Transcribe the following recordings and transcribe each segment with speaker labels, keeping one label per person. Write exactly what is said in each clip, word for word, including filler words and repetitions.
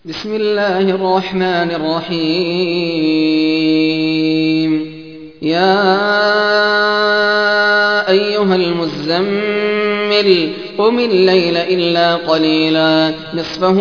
Speaker 1: بسم الله الرحمن الرحيم يا أيها المزمل قم الليل إلا قليلا نصفه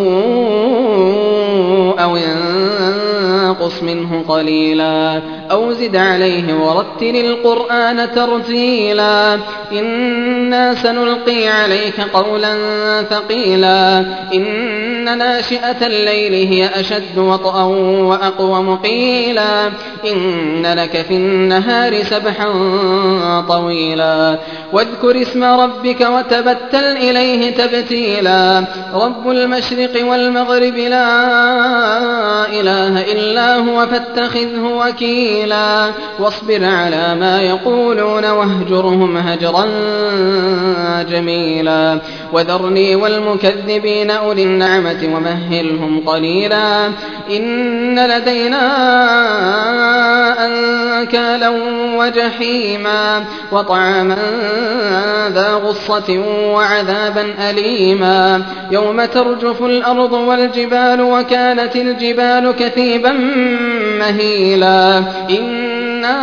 Speaker 1: أو انقص منه قليلا أو زد عليه ورتل القرآن ترتيلا إنا سنلقي عليك قولا ثقيلا إن ناشئة الليل هي أشد وطئا وأقوم قيلا إن لك في النهار سبحا طويلا واذكر اسم ربك وتبتل إليه تبتيلا رب المشرق والمغرب لا إله إلا هو فاتخذه وكيلا واصبر على ما يقولون واهجرهم هجرا جميلا وذرني والمكذبين أولي النعمة ومهلهم قليلا إن لدينا أنكالا وجحيما وطعاما ذا غصة وعذابا أليما يوم ترجف الأرض والجبال وكانت الجبال كثيبا مهيلا إنا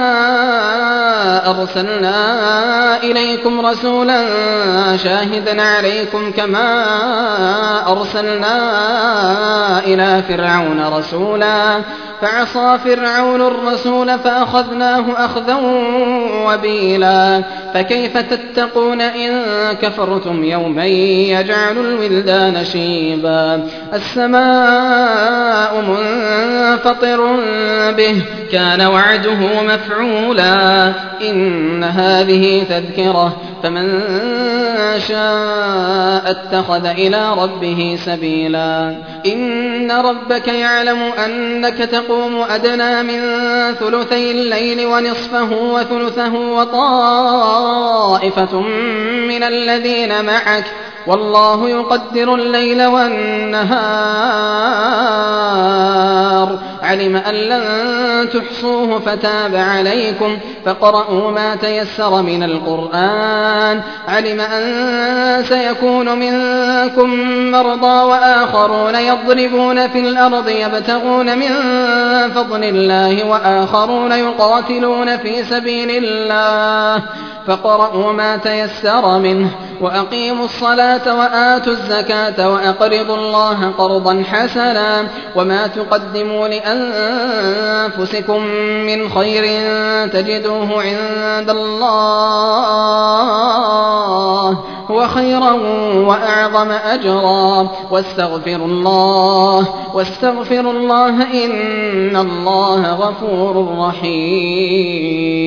Speaker 1: أرسلنا إليكم رسولا شاهدا عليكم كما أرسلنا إلى فرعون رسولا فعصى فرعون الرسول فأخذناه أخذا وبيلا فكيف تتقون إن كفرتم يوما يجعل الولدان شيبا السماء منفطر به كان وعده مفعولا إن هذه تذكرة فمن شاء اتخذ إلى ربه سبيلا إن ربك يعلم أنك تقوم أدنى من ثلثي الليل ونصفه وثلثه وطائفة من الذين معك والله يقدر الليل والنهار علم أن لن تحصوه فتاب عليكم فقرأوا ما تيسر من القرآن علم أن سيكون منكم مرضى وآخرون يضربون في الأرض يبتغون من فضل الله وآخرون يقاتلون في سبيل الله فقرأوا ما تيسر منه وأقيموا الصلاة وآتوا الزكاة وأقرضوا الله قرضا حسنا وما تقدموا لأنفسكم من خير تجدوه عند الله هو خيرا وأعظم أجرا واستغفروا الله واستغفروا الله إن الله غفور رحيم.